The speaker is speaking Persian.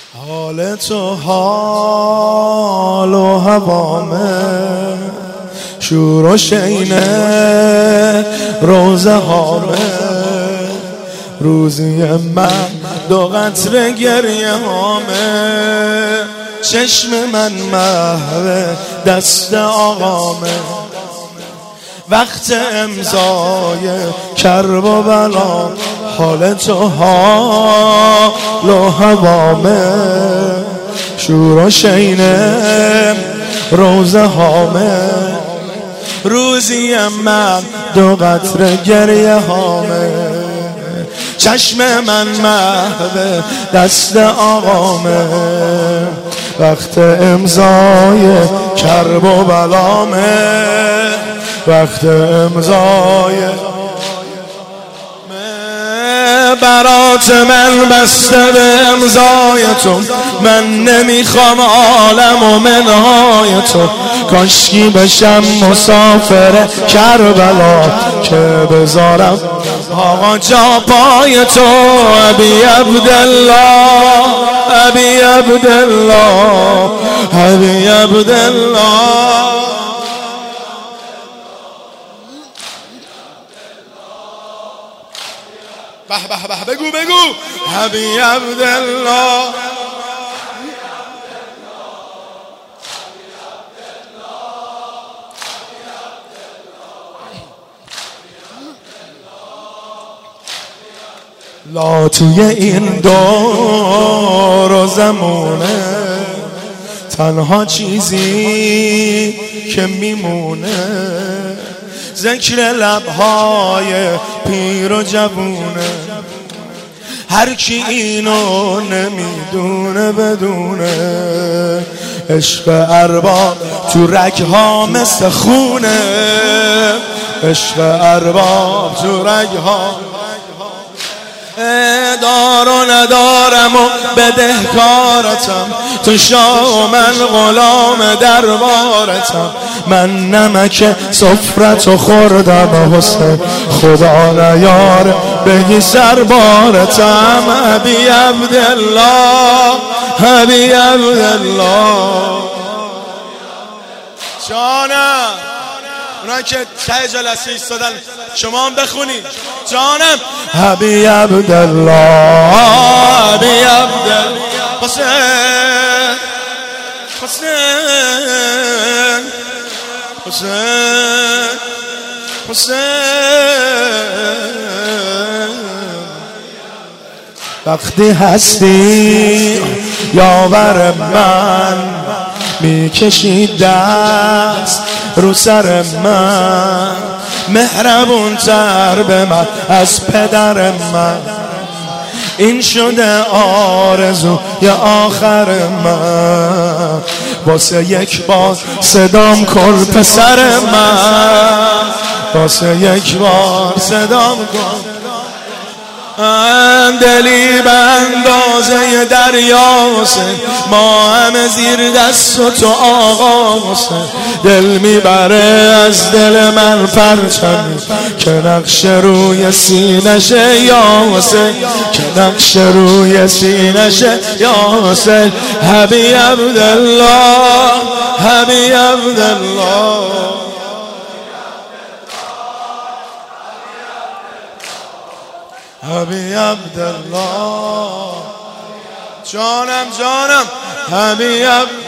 حال تو حال و هوامه، شور و شینه روزه هامه. روزی من دو قطره گریه هامه، چشم من محو دست آقامه. وقت امضای کرب و بلا، حال تو حال و هوامه، شور و شینه روزه هامه. روزی من دو قطره گریه هامه، چشم من محو دست آقامه. وقت امضای کرب و بلامه، وقت امضای برات من بسته به امضای تو. من نمیخوام عالم و منهای تو، کاشکی بشم مسافر کربلا که بذارم آقا جا پای تو. ابی عبدالله، ابی عبدالله، ابی عبدالله. به به به، بگو بگو. ابی عبدالله، لا توی این دور و زمونه، تنها چیزی که میمونه ذکر لبهای پیر و جوونه. هر کی اینو نمیدونه بدونه، عشق ارباب تو رگها مثل خونه. عشق ارباب تو رگها، دار و ندارم و بدهکارتم، تو شاه و من غلام دربارتم. من نمک سفرتو خوردم حسین، خدا نیاره بگی سربارتم. ابی عبدالله، ابی عبدالله. جانم، اونایی که ته جلسه ایستادن شما هم بخونید. جانم. ابی عبدالله، ابی عبدالله. حسین، حسین، حسین، حسین. وقتی هستی یاور من، میکشی دست رو سر من، مهربون تر به من از پدر من. این شده آرزو یا آخر من، واسه یک بار صدام کن پسر من، واسه یک بار صدام کن. دلی به اندازه دریاست، ما همه زیر دست و تو آقا حسین. دل میبره از دل من پرچمی که نقش روی سینشه یا حسین، که نقش روی سینشه یا حسین. ابی عبدالله، ابی عبدالله. ابی عبدالله. جانم جانم. ابی عبدالله.